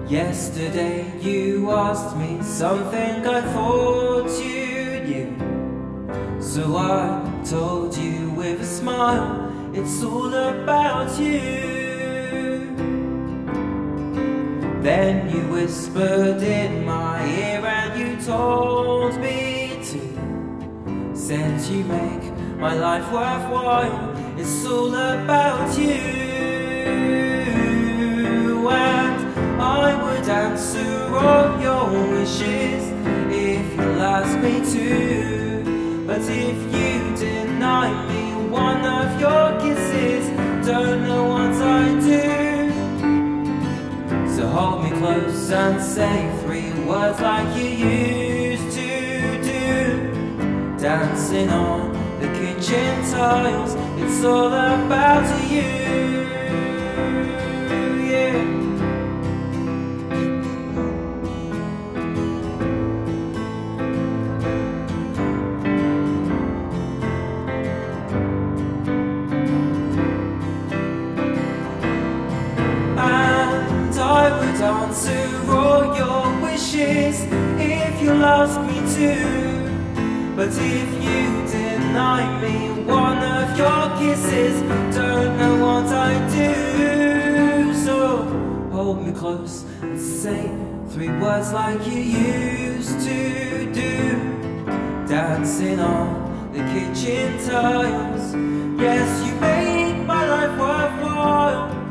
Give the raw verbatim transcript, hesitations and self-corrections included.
Yesterday you asked me something I thought you knew, so I told you with a smile, it's all about you. Then you whispered in my ear and you told me to, said you make my life worthwhile, it's all about you. And I would answer all your wishes if you'll ask me to, but if you deny me one of your kisses, don't know what I do. So hold me close and say three words like you used to do, dancing on the kitchen tiles, it's all about you. Answer all your wishes if you'll ask me to, but if you deny me one of your kisses, don't know what I do. So hold me close and say three words like you used to do, dancing on the kitchen tiles. Yes, you make my life worthwhile,